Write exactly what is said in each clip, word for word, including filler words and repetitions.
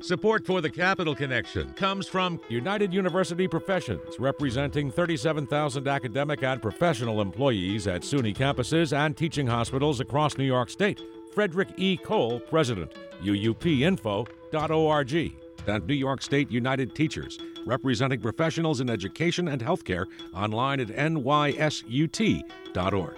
Support for the Capital Connection comes from United University Professions, representing thirty-seven thousand academic and professional employees at SUNY campuses and teaching hospitals across New York State. Frederick E. Cole, President, U U P info dot org. And New York State United Teachers, representing professionals in education and healthcare, online at N Y S U T dot org.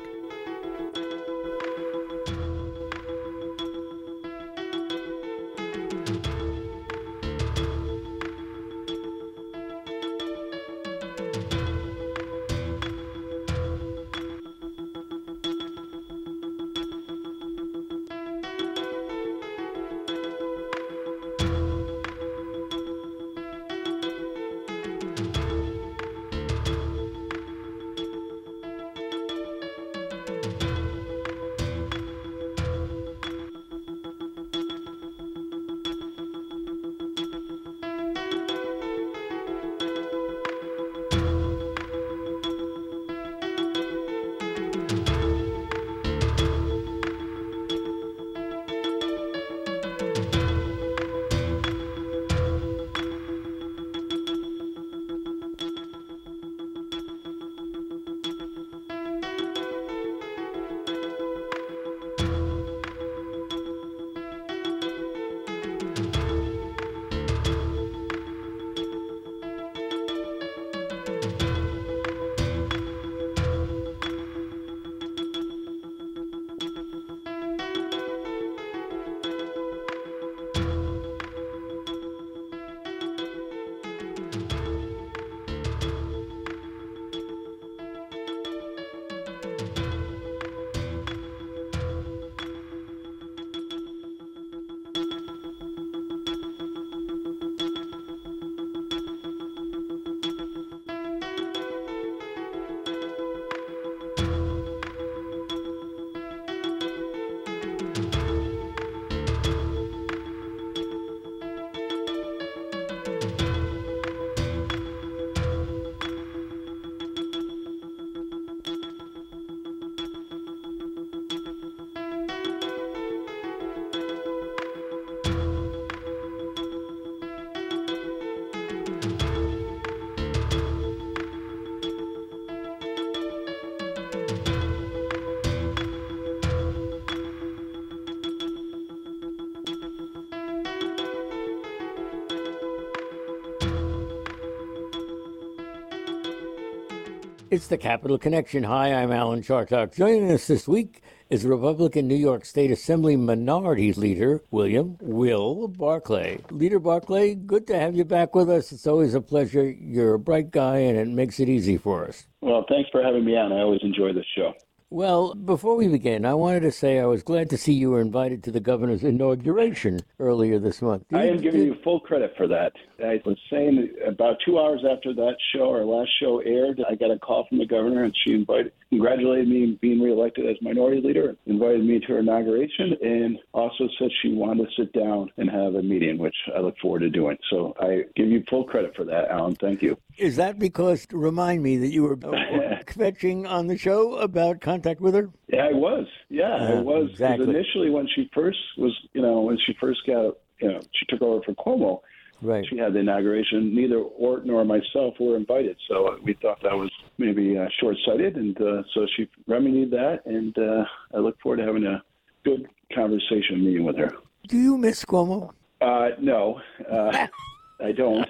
It's the Capital Connection. Hi, I'm Alan Chartock. Joining us this week is Republican New York State Assembly Minority Leader William Will Barclay. Leader Barclay, good to have you back with us. It's always a pleasure. You're a bright guy, and it makes it easy for us. Well, thanks for having me on. I always enjoy this show. Well, before we begin, I wanted to say I was glad to see you were invited to the governor's inauguration earlier this month. I am giving you full credit for that. I was saying about two hours after that show, our last show aired, I got a call from the governor, and she invited, congratulated me on being reelected as minority leader, invited me to her inauguration, and also said she wanted to sit down and have a meeting, which I look forward to doing. So I give you full credit for that, Alan. Thank you. Is that because, to remind me, that you were fetching on the show about contact with her? Yeah, I was. Yeah, uh, I was. Exactly. Initially, when she first was, you know, when she first got, you know, she took over for Cuomo, right. She had the inauguration. Neither Ort nor myself were invited, so we thought that was maybe uh, short-sighted, and uh, so she remedied that, and uh, I look forward to having a good conversation meeting with her. Do you miss Cuomo? Uh, no, uh, I don't.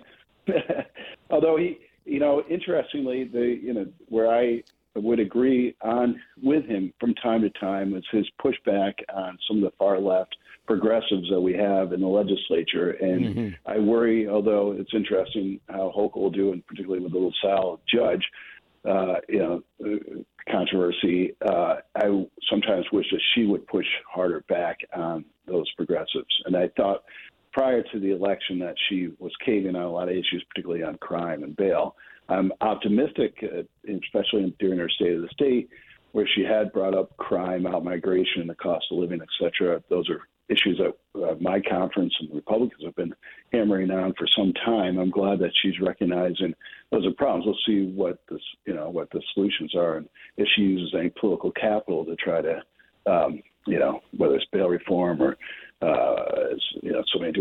Although he, you know, interestingly, the you know where I would agree on with him from time to time is his pushback on some of the far left progressives that we have in the legislature. And mm-hmm. I worry, although it's interesting how Hochul will do, and particularly with the LaSalle judge, uh, you know, controversy, uh, I sometimes wish that she would push harder back on those progressives. And I thought prior to the election that she was caving on a lot of issues, particularly on crime and bail. I'm optimistic, uh, especially during her State of the State, where she had brought up crime, out-migration, the cost of living, et cetera. Those are issues that uh, my conference and Republicans have been hammering on for some time. I'm glad that she's recognizing those are problems. We'll see what this, you know, what the solutions are, and if she uses any political capital to try to, um, you know, whether it's bail reform or, uh, you know, something to do with cost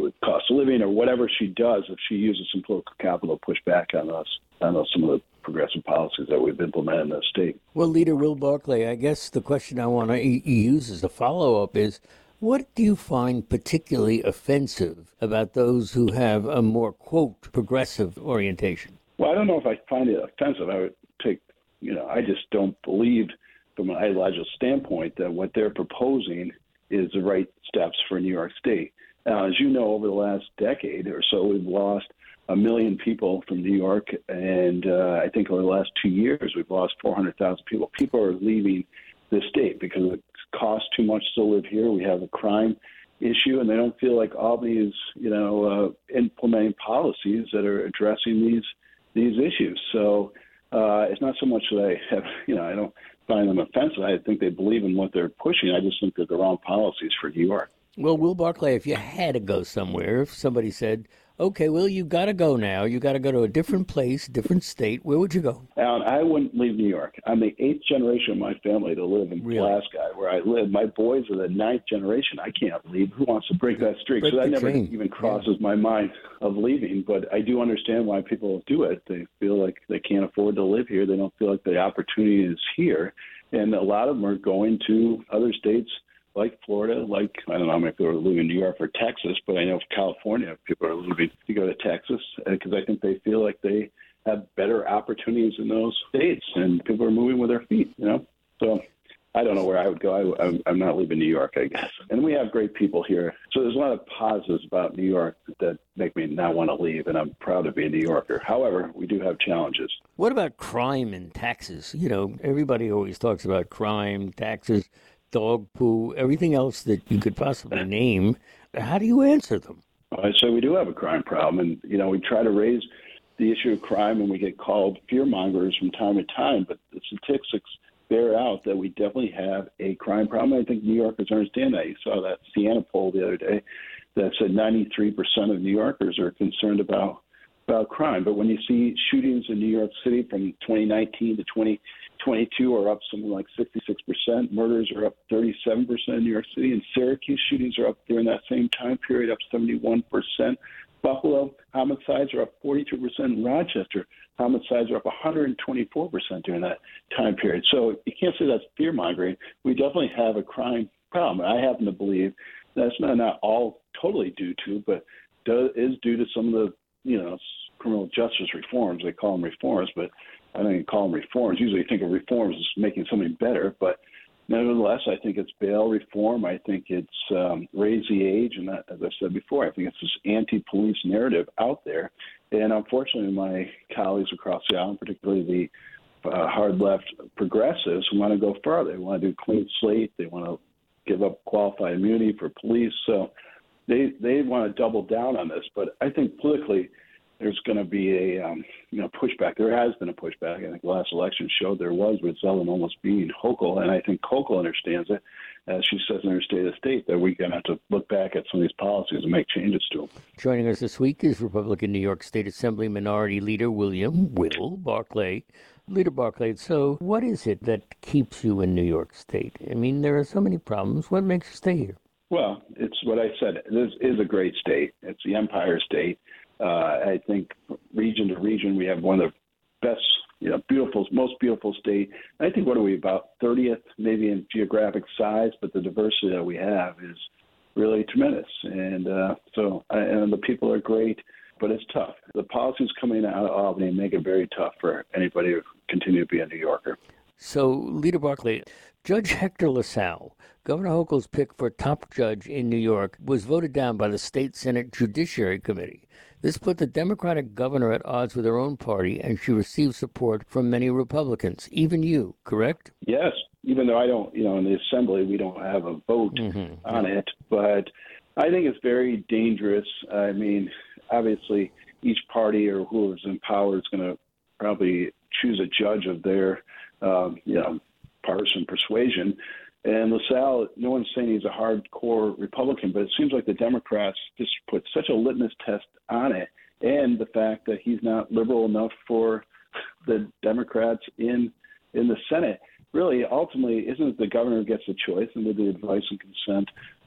of living or whatever she does, if she uses some political capital to push back on us, on us, some of the progressive policies that we've implemented in the state. Well, Leader Will Barclay, I guess the question I want to use as a follow-up is, what do you find particularly offensive about those who have a more, quote, progressive orientation? Well, I don't know if I find it offensive. I would take, you know, I just don't believe from an ideological standpoint that what they're proposing is the right steps for New York State. Now, as you know, over the last decade or so, we've lost a million people from New York, and uh, I think over the last two years, we've lost four hundred thousand people. People are leaving the state because it costs too much to live here. We have a crime issue, and they don't feel like Albany is, you know, uh, implementing policies that are addressing these these issues. So uh, it's not so much that I have, you know, I don't find them offensive. I think they believe in what they're pushing. I just think they're the wrong policies for New York. Well, Will Barclay, if you had to go somewhere, if somebody said, okay, Will, you got to go now. You got to go to a different place, different state. Where would you go? Alan, I wouldn't leave New York. I'm the eighth generation of my family to live in really? Pulaski, where I live. My boys are the ninth generation. I can't leave. Who wants to break that streak? Break so that never chain. even crosses yeah. my mind of leaving. But I do understand why people do it. They feel like they can't afford to live here. They don't feel like the opportunity is here. And a lot of them are going to other states like Florida, like, I don't know if they're leaving New York or Texas, but I know California, people are leaving to go to Texas because I think they feel like they have better opportunities in those states, and people are moving with their feet, you know? So I don't know where I would go. I, I'm, I'm not leaving New York, I guess. And we have great people here. So there's a lot of positives about New York that make me not want to leave, and I'm proud to be a New Yorker. However, we do have challenges. What about crime and taxes? You know, everybody always talks about crime, taxes, dog poo, everything else that you could possibly name. How do you answer them? I say we do have a crime problem, and, you know, we try to raise the issue of crime, and we get called fear mongers from time to time, but the statistics bear out that we definitely have a crime problem. I think New Yorkers understand that. You saw that Siena poll the other day that said ninety-three percent of New Yorkers are concerned about about crime. But when you see shootings in New York City from twenty nineteen to twenty twenty-two are up something like sixty-six percent, murders are up thirty-seven percent in New York City, and Syracuse shootings are up during that same time period, up seventy-one percent. Buffalo homicides are up forty-two percent. In Rochester, homicides are up one hundred twenty-four percent during that time period. So you can't say that's fear-mongering. We definitely have a crime problem. I happen to believe that's not, not all totally due to, but does, is due to some of the, you know, criminal justice reforms. They call them reforms, but I don't even call them reforms. Usually you think of reforms as making something better, but nevertheless, I think it's bail reform. I think it's um, raise the age, and that, as I said before, I think it's this anti-police narrative out there. And unfortunately, my colleagues across the island, particularly the uh, hard-left progressives, want to go further. They want to do clean slate. They want to give up qualified immunity for police. So they they want to double down on this. But I think politically, there's going to be a um, you know pushback. There has been a pushback. I think the last election showed there was, with Zeldin almost being Hochul, and I think Hochul understands it, as she says in her State of the State, that we're going to have to look back at some of these policies and make changes to them. Joining us this week is Republican New York State Assembly Minority Leader William Will Barclay. Leader Barclay, so what is it that keeps you in New York State? I mean, there are so many problems. What makes you stay here? Well, it's what I said. This is a great state. It's the Empire State. Uh, I think region to region, we have one of the best, you know, beautiful, most beautiful state. I think, what are we, about thirtieth, maybe in geographic size, but the diversity that we have is really tremendous. And uh, so, and the people are great, but it's tough. The policies coming out of Albany make it very tough for anybody to continue to be a New Yorker. So, Leader Barclay, Judge Hector LaSalle, Governor Hochul's pick for top judge in New York, was voted down by the State Senate Judiciary Committee. This put the Democratic governor at odds with her own party, and she received support from many Republicans, even you, correct? Yes, even though I don't, you know, in the Assembly, we don't have a vote mm-hmm. on it. But I think it's very dangerous. I mean, obviously, each party or whoever's in power is going to probably choose a judge of their, um, you know, partisan persuasion. And LaSalle, no one's saying he's a hardcore Republican, but it seems like the Democrats just put such a litmus test on it, and the fact that he's not liberal enough for the Democrats in in the Senate. Really, ultimately, isn't it the governor who gets the choice, and with the advice and consent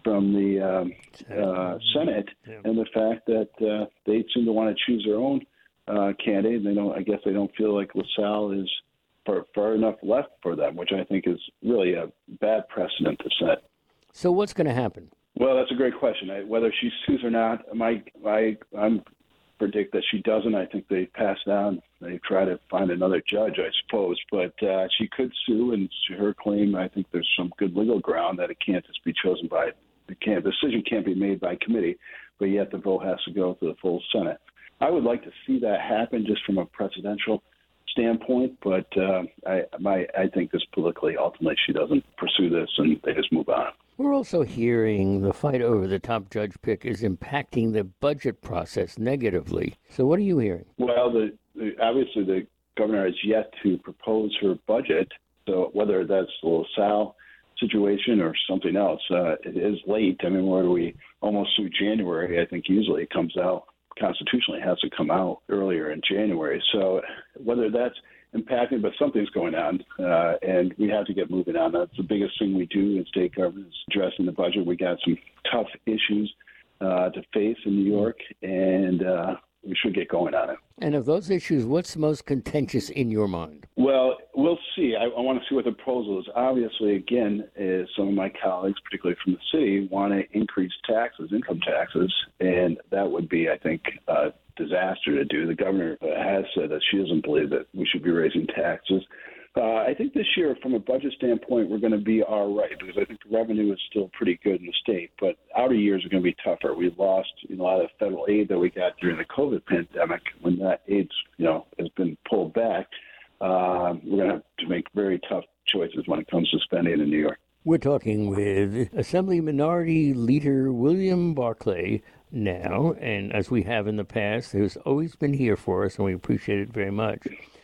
from the um, uh, Senate, yeah. and the fact that uh, they seem to want to choose their own uh, candidate. They don't. I guess they don't feel like LaSalle is far, far enough left for them, which I think is really a bad precedent to set. So what's going to happen? Well, that's a great question. I, whether she sues or not, my, I, I'm predict that she doesn't. I think they pass down. They try to find another judge, I suppose. But uh, she could sue, and her claim, I think there's some good legal ground that it can't just be chosen by, it can't, the decision can't be made by committee, but yet the vote has to go to the full Senate. I would like to see that happen just from a presidential standpoint, but uh, I, my, I think this politically, ultimately, she doesn't pursue this, and they just move on. We're also hearing the fight over the top judge pick is impacting the budget process negatively. So what are you hearing? Well, the, the, obviously the governor has yet to propose her budget. So whether that's the LaSalle situation or something else, uh, it is late. I mean, where we almost through January, I think usually it comes out constitutionally, it has to come out earlier in January. So whether that's impacting, but something's going on, uh, and we have to get moving on. That's the biggest thing we do in state government is addressing the budget. We got some tough issues uh, to face in New York, and uh, we should get going on it. And of those issues, what's most contentious in your mind? Well, we'll see. I, I want to see what the proposal is. Obviously, again, is some of my colleagues, particularly from the city, want to increase taxes, income taxes, and that would be, I think, uh, disaster to do. The governor has said that she doesn't believe that we should be raising taxes. Uh, I think this year, from a budget standpoint, we're going to be all right because I think the revenue is still pretty good in the state, but outer years are going to be tougher. We lost you know, a lot of federal aid that we got during the COVID pandemic. When that aid, you know, has been pulled back, uh, we're going to have to make very tough choices when it comes to spending in New York. We're talking with Assembly Minority Leader William Barclay now, and as we have in the past, who's always been here for us, and we appreciate it very much.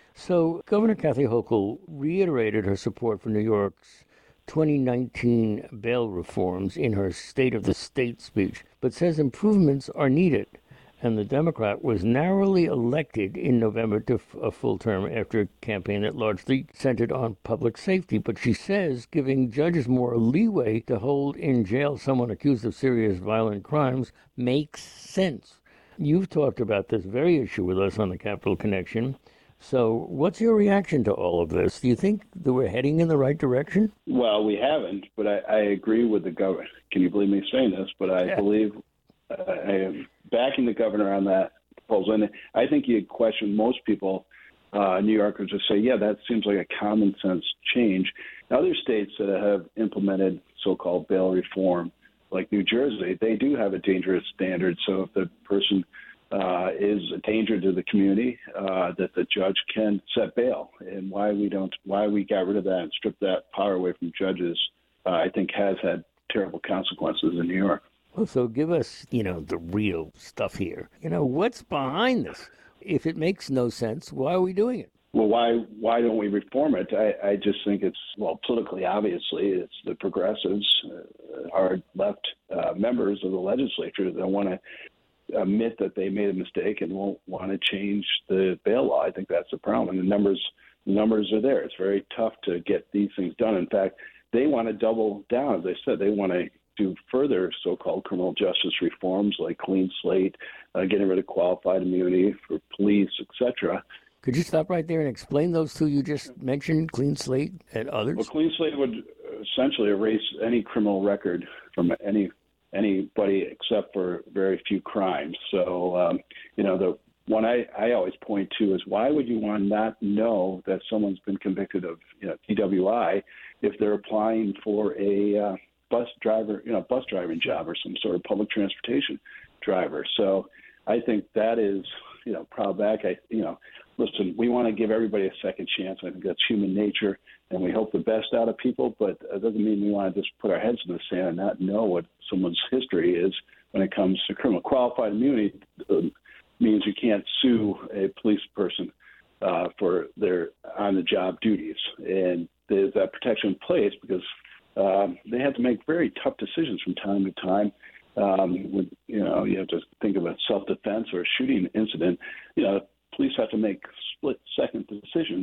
So Governor Kathy Hochul reiterated her support for New York's twenty nineteen bail reforms in her State of the State speech, but says improvements are needed. And the Democrat was narrowly elected in November to a full term after a campaign that largely centered on public safety. But she says giving judges more leeway to hold in jail someone accused of serious violent crimes makes sense. You've talked about this very issue with us on the Capital Connection. So what's your reaction to all of this? Do you think that we're heading in the right direction? Well, we haven't, but I, I agree with the governor. Can you believe me saying this? But I yeah. believe uh, I am backing the governor on that proposal. And I think you'd question most people, uh, New Yorkers, just say, yeah, that seems like a common sense change. Other states that have implemented so-called bail reform, like New Jersey, they do have a dangerous standard. So if the person uh, is a danger to the community, uh, that the judge can set bail. And why we don't, why we got rid of that and stripped that power away from judges, uh, I think has had terrible consequences in New York. Well, so give us, you know, the real stuff here. You know, what's behind this? If it makes no sense, why are we doing it? Well, why why don't we reform it? I, I just think it's, well, politically, obviously, it's the progressives, uh, our left uh, members of the legislature that want to admit that they made a mistake and won't want to change the bail law. I think that's the problem. And the numbers, the numbers are there. It's very tough to get these things done. In fact, they want to double down. As I said, they want to do further so-called criminal justice reforms like clean slate, uh, getting rid of qualified immunity for police, et cetera. Could you stop right there and explain those two you just mentioned, clean slate and others? Well, clean slate would essentially erase any criminal record from any anybody except for very few crimes. So, um, you know, the one I, I always point to is why would you want not know that someone's been convicted of, you know, D W I if they're applying for a uh, bus driver, you know, bus driving job or some sort of public transportation driver. So I think that is, you know, proud back. I, you know, listen, we want to give everybody a second chance. I think that's human nature, and we hope the best out of people, but it doesn't mean we want to just put our heads in the sand and not know what someone's history is when it comes to criminal. Qualified immunity uh, means you can't sue a police person uh, for their on-the-job duties, and there's that protection in place because Um, they have to make very tough decisions from time to time. Um, when, you know, you have to think of a self-defense or a shooting incident. You know, police have to make split-second decisions,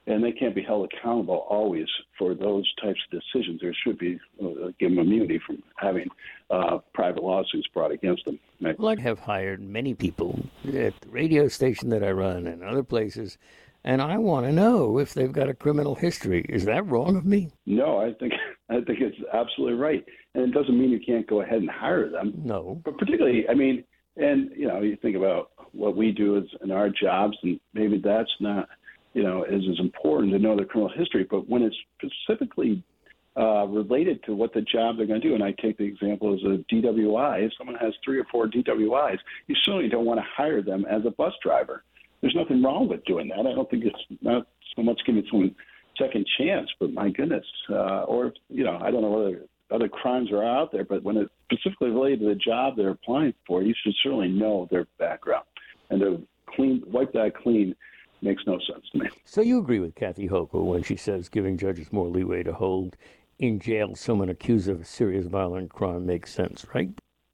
and they can't be held accountable always for those types of decisions. There should be uh, give them immunity from having uh, private lawsuits brought against them. Well, I have hired many people at the radio station that I run and other places, and I want to know if they've got a criminal history. Is that wrong of me? No, I think I think it's absolutely right, and it doesn't mean you can't go ahead and hire them. No, but particularly, I mean, and you know, you think about what we do is in our jobs, and maybe that's not, you know, is as important to know their criminal history. But when it's specifically uh, related to what the job they're going to do, and I take the example as a D W I, if someone has three or four D W Is, you certainly don't want to hire them as a bus driver. There's nothing wrong with doing that. I don't think it's not so much giving someone second chance, but my goodness, uh, or, you know, I don't know whether other crimes are out there, but when it's specifically related to the job they're applying for, you should certainly know their background. And to clean, wipe that clean makes no sense to me. So you agree with Kathy Hochul when she says giving judges more leeway to hold in jail someone accused of a serious violent crime makes sense, right?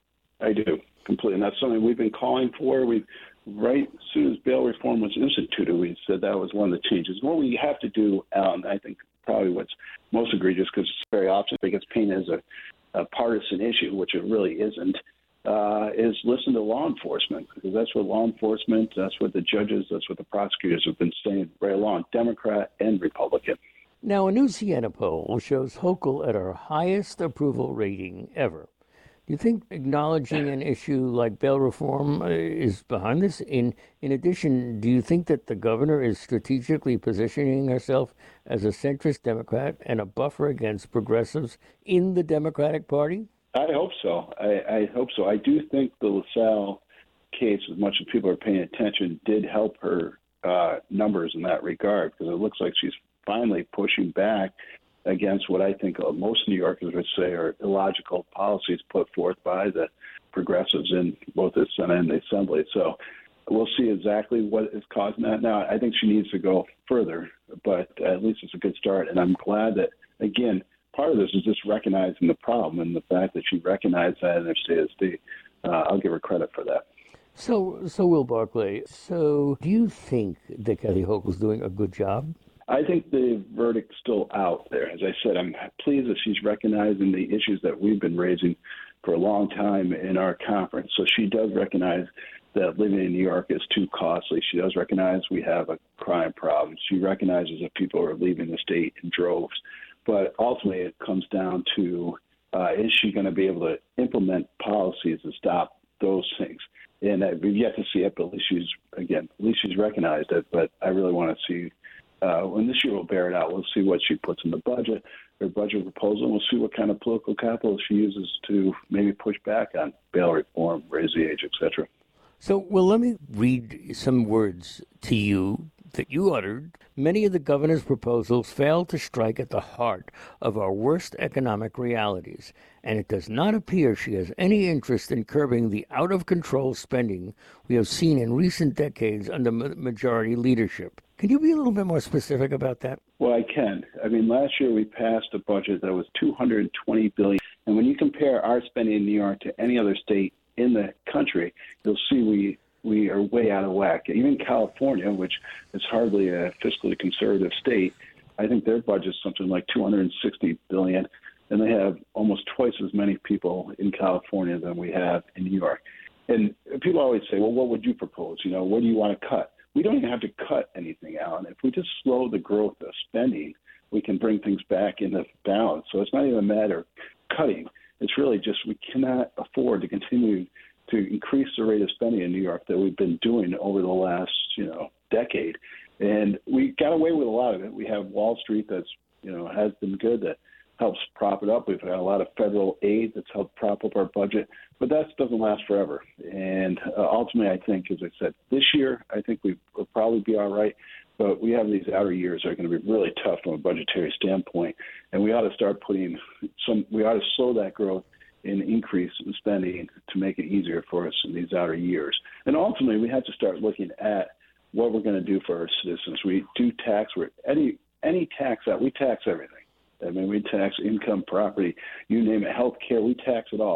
I do, completely. And that's something we've been calling for. We, right as soon as bail reform was instituted, we said that was one of the changes. What we have to do, Alan, I think probably what's most egregious, because very often it gets painted as a, a partisan issue, which it really isn't, uh, is listen to law enforcement, because that's what law enforcement, that's what the judges, that's what the prosecutors have been saying right along, Democrat and Republican. Now, a new Siena poll shows Hochul at her highest approval rating ever. Do you think acknowledging an issue like bail reform is behind this? In in addition, do you think that the governor is strategically positioning herself as a centrist Democrat and a buffer against progressives in the Democratic Party? I hope so. I, I hope so. I do think the LaSalle case, as much as people are paying attention, did help her uh, numbers in that regard, because it looks like she's finally pushing back against what I think most New Yorkers would say are illogical policies put forth by the progressives in both the Senate and the Assembly. So we'll see exactly what is causing that. Now, I think she needs to go further, but at least it's a good start. And I'm glad that, again, part of this is just recognizing the problem, and the fact that she recognized that in her C S D. Uh, I'll give her credit for that. So, so Will Barclay, so do you think that Kathy Hochul's doing a good job? I think the verdict's still out there. As I said, I'm pleased that she's recognizing the issues that we've been raising for a long time in our conference. So she does recognize that living in New York is too costly. She does recognize we have a crime problem. She recognizes that people are leaving the state in droves. But ultimately, it comes down to, uh, is she going to be able to implement policies to stop those things? And uh, we've yet to see it, but at least she's, again, at least she's recognized it. But I really want to see, uh, when this year will bear it out, we'll see what she puts in the budget, her budget proposal, and we'll see what kind of political capital she uses to maybe push back on bail reform, raise the age, et cetera. So, well, let me read some words to you that you uttered. Many of the governor's proposals fail to strike at the heart of our worst economic realities, and it does not appear she has any interest in curbing the out-of-control spending we have seen in recent decades under majority leadership. Can you be a little bit more specific about that? Well, I can. I mean, last year we passed a budget that was two hundred twenty billion dollars, and when you compare our spending in New York to any other state in the country, you'll see we we are way out of whack. Even California, which is hardly a fiscally conservative state, I think their budget is something like two hundred sixty billion dollars, and they have almost twice as many people in California than we have in New York. And people always say, well, what would you propose? You know, what do you want to cut? We don't even have to cut anything, Alan. If we just slow the growth of spending, we can bring things back into balance. So it's not even a matter of cutting. It's really just we cannot afford to continue to increase the rate of spending in New York that we've been doing over the last, you know, decade. And we got away with a lot of it. We have Wall Street that's, you know, has been good, that helps prop it up. We've had a lot of federal aid that's helped prop up our budget, but that doesn't last forever. And uh, ultimately, I think, as I said, this year, I think we will probably be all right. But we have these outer years that are going to be really tough from a budgetary standpoint. And we ought to start putting some, we ought to slow that growth and increase in spending to make it easier for us in these outer years. And ultimately, we have to start looking at what we're going to do for our citizens. We do tax, we're, any any tax out, we tax everything. I mean, we tax income, property, you name it, health care, we tax it all.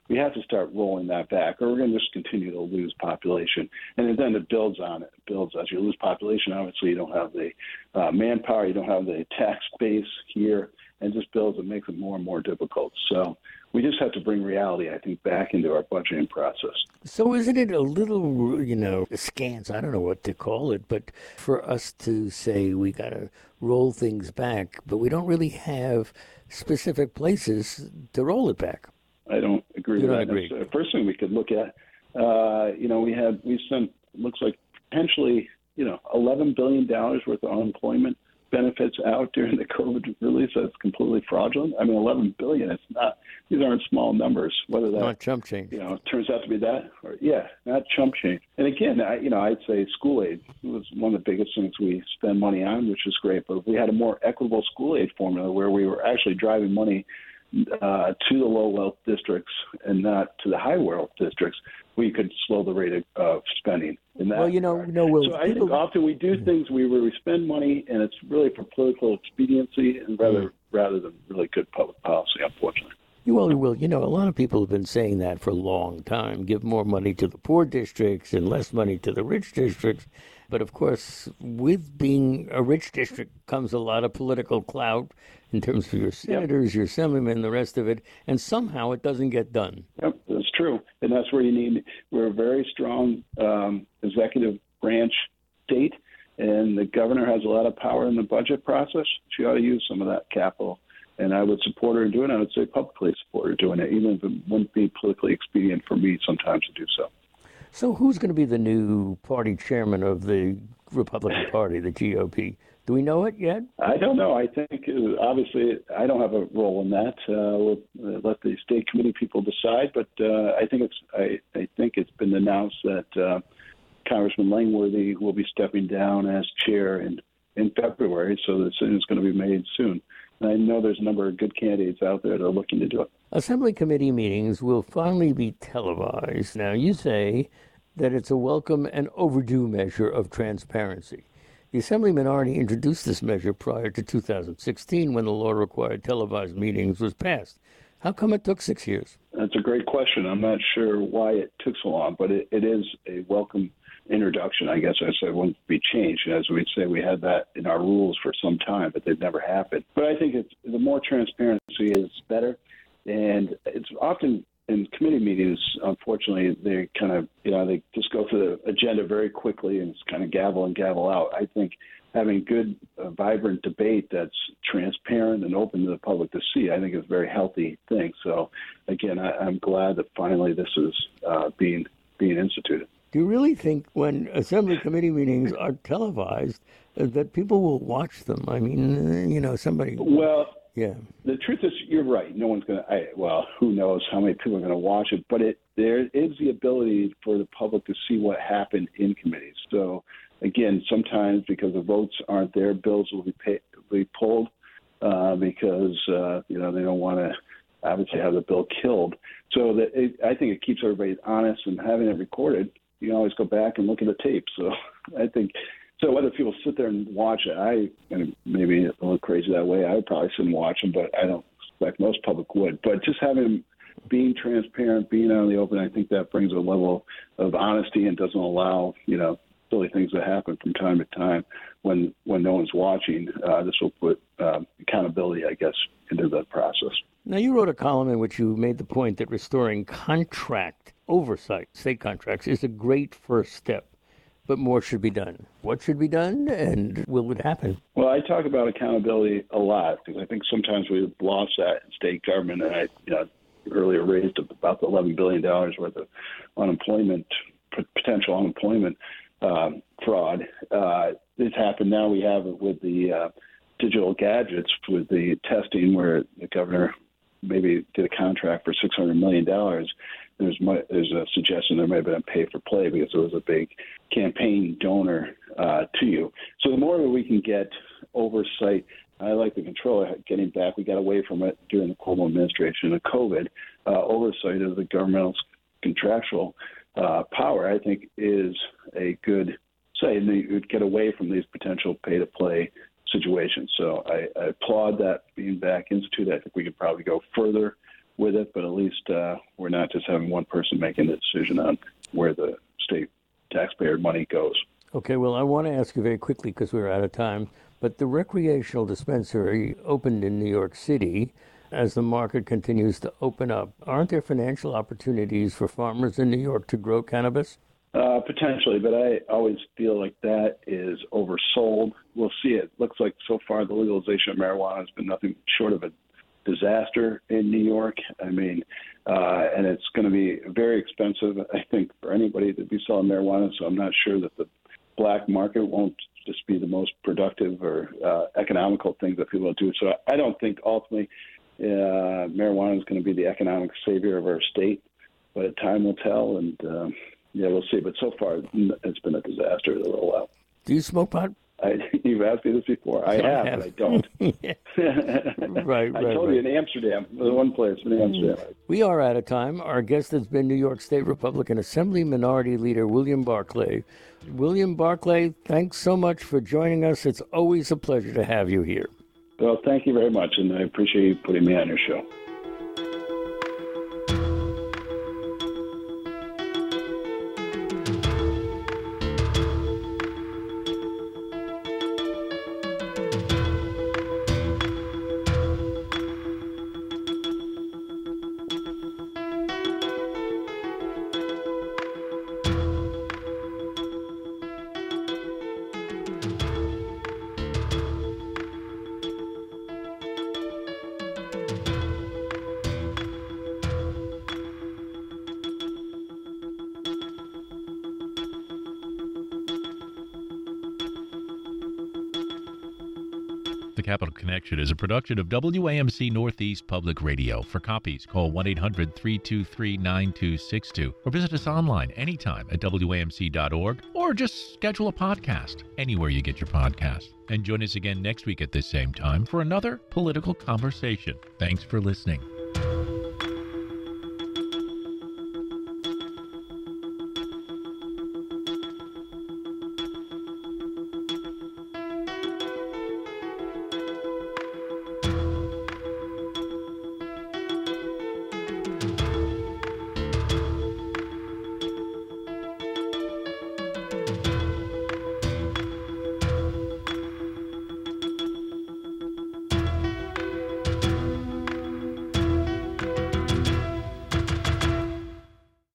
we have to start rolling that back, or we're going to just continue to lose population. And then it builds on it. It builds as you lose population. Obviously, you don't have the uh, manpower, you don't have the tax base here, and just builds and makes it more and more difficult. So we just have to bring reality, I think, back into our budgeting process. So isn't it a little, you know, scant, I don't know what to call it, but for us to say we got to roll things back, but we don't really have specific places to roll it back? I don't agree you with don't that. Agree. The first thing we could look at, uh, you know, we had, we sent, looks like potentially, you know, eleven billion dollars worth of unemployment benefits out during the COVID release. That's completely fraudulent. I mean, eleven billion dollars, it's not, these aren't small numbers, whether that, not chump change. You know, turns out to be that, or yeah, not chump change. And again, I, you know, I'd say school aid was one of the biggest things we spend money on, which is great. But if we had a more equitable school aid formula where we were actually driving money uh, to the low wealth districts and not to the high wealth districts, we could slow the rate of uh, spending. In that well, you know, regard. no, Will. So I people... think often we do things we where we spend money and it's really for political expediency and rather mm. rather than really good public policy, unfortunately. Well, Will, you know, a lot of people have been saying that for a long time. Give more money to the poor districts and less money to the rich districts. But, of course, with being a rich district comes a lot of political clout in terms of your senators, yep. your assemblymen, the rest of it, and somehow it doesn't get done. Yep, that's true. And that's where you need, we're a very strong um, executive branch state, and the governor has a lot of power in the budget process. She ought to use some of that capital. And I would support her in doing it. I would say publicly support her doing it, even if it wouldn't be politically expedient for me sometimes to do so. So who's going to be the new party chairman of the Republican Party, the G O P? Do we know it yet? I don't know. I think, uh, obviously, I don't have a role in that. Uh, we'll let the state committee people decide. But uh, I think it's I, I think it's been announced that uh, Congressman Langworthy will be stepping down as chair in, in February, so the decision is going to be made soon. I know there's a number of good candidates out there that are looking to do it. Assembly committee meetings will finally be televised. Now, you say that it's a welcome and overdue measure of transparency. The Assembly minority introduced this measure prior to two thousand sixteen when the law required televised meetings was passed. How come it took six years? That's a great question. I'm not sure why it took so long, but it, it is a welcome introduction, I guess I said, wouldn't be changed. As we'd say, we had that in our rules for some time, but they've never happened. But I think it's the more transparency is better. And it's often in committee meetings, unfortunately, they kind of, you know, they just go through the agenda very quickly and it's kind of gavel and gavel out. I think having good, uh, vibrant debate that's transparent and open to the public to see, I think is a very healthy thing. So, again, I, I'm glad that finally this is uh, being being instituted. Do you really think when Assembly committee meetings are televised uh, that people will watch them? I mean, you know, somebody... Well, yeah. The truth is, you're right. No one's going to... Well, who knows how many people are going to watch it, but it there is the ability for the public to see what happened in committees. So, again, sometimes because the votes aren't there, bills will be, pay, be pulled uh, because, uh, you know, they don't want to obviously have the bill killed. So that it, I think it keeps everybody honest, and having it recorded, you can always go back and look at the tape. So I think, so whether people sit there and watch it, I, and maybe a little crazy that way, I would probably sit and watch them, but I don't expect most public would. But just having, being transparent, being out in the open, I think that brings a level of honesty and doesn't allow, you know, silly things that happen from time to time when, when no one's watching. Uh, this will put uh, accountability, I guess, into the process. Now, you wrote a column in which you made the point that restoring contract oversight, state contracts, is a great first step, but more should be done. What should be done, and will it happen? Well, I talk about accountability a lot because I think sometimes we've lost that in state government. And I, you know, earlier raised about the eleven billion dollars worth of unemployment, potential unemployment um, fraud. Uh, it's happened now. We have it with the uh, digital gadgets, with the testing where the governor maybe did a contract for six hundred million dollars. There's there's a suggestion there may have been a pay for play because it was a big campaign donor uh, to you. So the more we can get oversight, I like the control. Getting back, we got away from it during the Cuomo administration of COVID. Uh, oversight of the governmental contractual uh, power, I think, is a good say. And you would get away from these potential pay to play situations. So I, I applaud that being back instituted. I think we could probably go further with it, but at least uh, we're not just having one person making the decision on where the state taxpayer money goes. Okay, well, I want to ask you very quickly because we're out of time, but the recreational dispensary opened in New York City. As the market continues to open up, aren't there financial opportunities for farmers in New York to grow cannabis? Uh, potentially, but I always feel like that is oversold. We'll see. It looks like so far the legalization of marijuana has been nothing short of a disaster in New York. I mean, uh, and it's going to be very expensive, I think, for anybody to be selling marijuana, so I'm not sure that the black market won't just be the most productive or uh, economical thing that people do. So I don't think ultimately uh, marijuana is going to be the economic savior of our state, but time will tell, and um, yeah, we'll see. But so far, it's been a disaster to roll out. Do you smoke pot? I, you've asked me this before. I, I have, have, but I don't. right, right. I told right. you in Amsterdam, the one place in Amsterdam. We are out of time. Our guest has been New York State Republican Assembly Minority Leader William Barclay. William Barclay, thanks so much for joining us. It's always a pleasure to have you here. Well, thank you very much, and I appreciate you putting me on your show. The Capital Connection is a production of W A M C Northeast Public Radio. For copies, call one eight hundred, three two three, nine two six two or visit us online anytime at W A M C dot org or just schedule a podcast anywhere you get your podcast. And join us again next week at this same time for another political conversation. Thanks for listening.